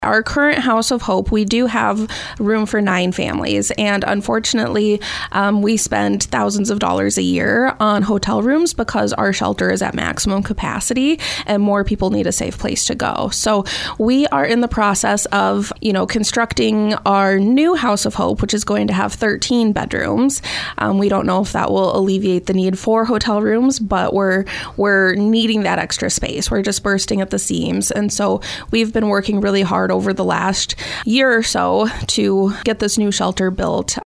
Our current House of Hope, we do have room for 9 families, and unfortunately, we spend thousands of dollars a year on hotel rooms because our shelter is at maximum capacity and more people need a safe place to go. So we are in the process of, constructing our new House of Hope, which is going to have 13 bedrooms. We don't know if that will alleviate the need for hotel rooms, but we're needing that extra space. We're just bursting at the seams, and so we've been working really hard over the last year or so to get this new shelter built.